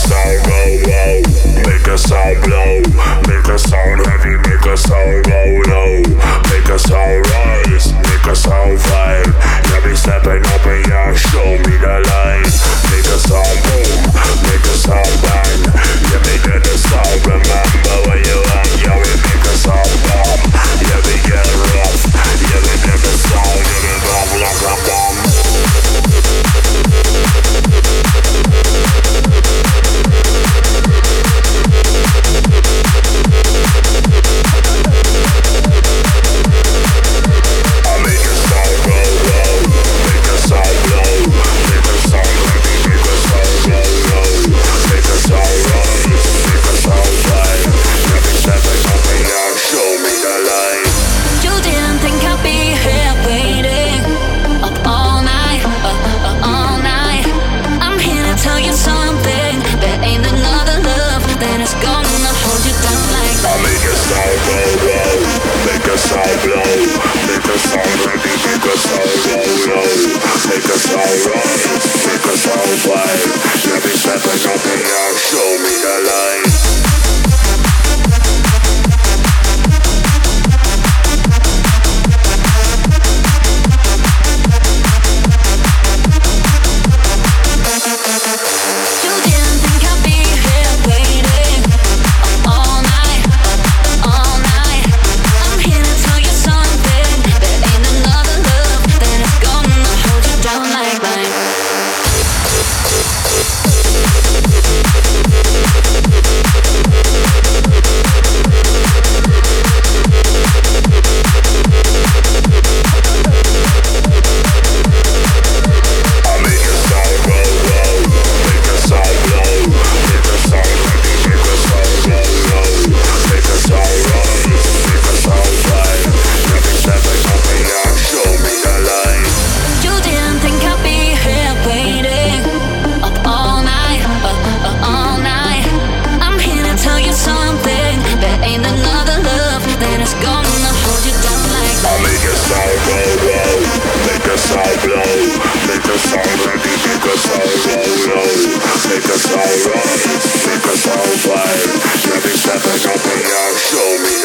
sound go wow, make a sound blow, make a sound heavy, make a sound go low, make a sound rise, make a sound vibe. Yeah, be stepping up and yeah, show me the line. Make a sound boom, make a sound bang. Yeah, make it a sound. Remember when you hang, yeah, we make a sound bomb. Yeah, we get rough. Yeah, we make a sound, get it off like a bomb. Make a sound rise, make a sound vibe. Yeah, be stepping up and yeah, show me